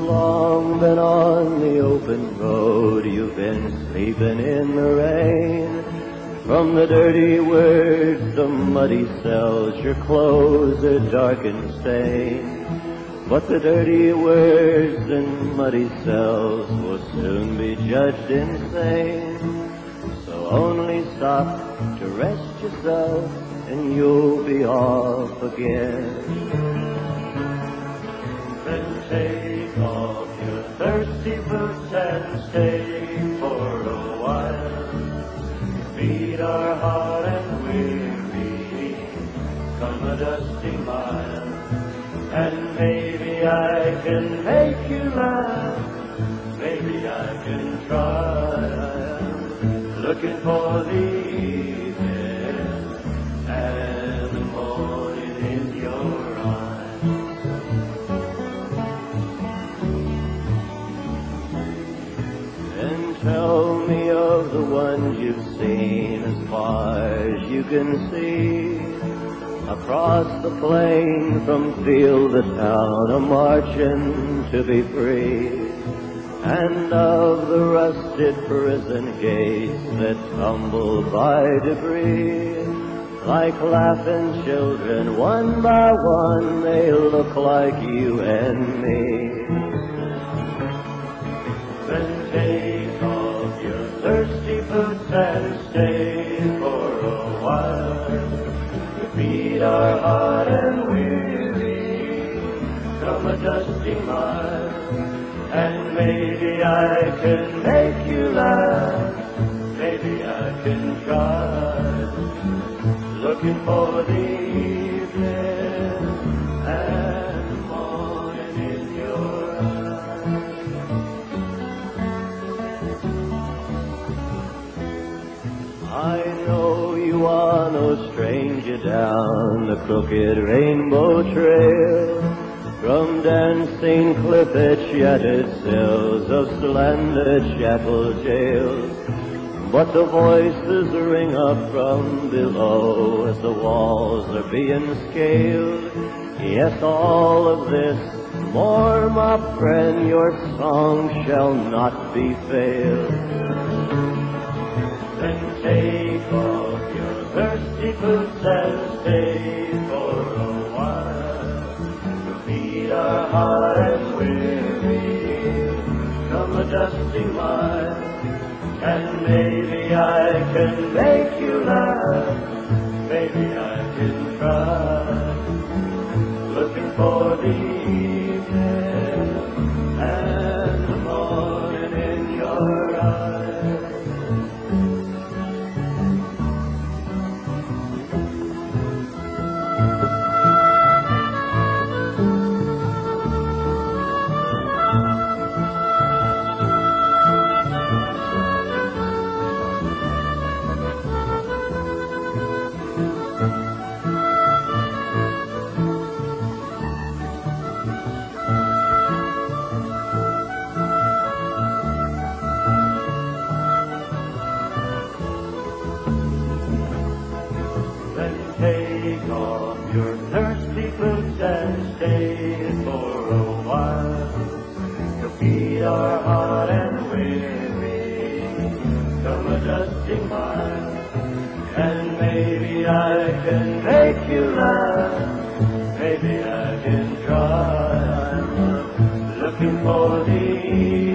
long been on the open road, you've been sleeping in the rain. From the dirty words, the muddy cells, your clothes are dark and stained. But the dirty words and muddy cells will soon be judged insane. So only stop to rest yourself and you'll be off again. Then take off your thirsty boots and stay for a while. Your feet are hot and weary, come a dusty mile. And maybe I can make you laugh, maybe I can try. Looking for the evening and the morning in your eyes. Then tell me of the ones you've seen as far as you can see. Across the plain from field to town, a-marching to be free. And of the rusted prison gates that tumble by debris. Like laughing children, one by one, they look like you and me. Then take off your thirsty boots and stay for a while. Your feet are hot and weary, come a dusty mile. And maybe I can make you laugh, maybe I can try. Looking for the evening and the morning in your eyes. I know you are no stranger down the crooked rainbow trail. From dancing cliff at shattered cells of slandered shackled jails. But the voices ring up from below as the walls are being scaled. Yes, all of this, more my friend, your song shall not be failed. Then take off your thirsty boots and stay for a while. Feet are hot and weary, come a dusty mile. And maybe I can make you laugh, maybe I can try. Looking for the evening and the morning in your eyes. Take off your thirsty boots and stay for a while. Your feet are hot and weary, come a dusty mile. And maybe I can make you laugh, maybe I can try. I'm looking for the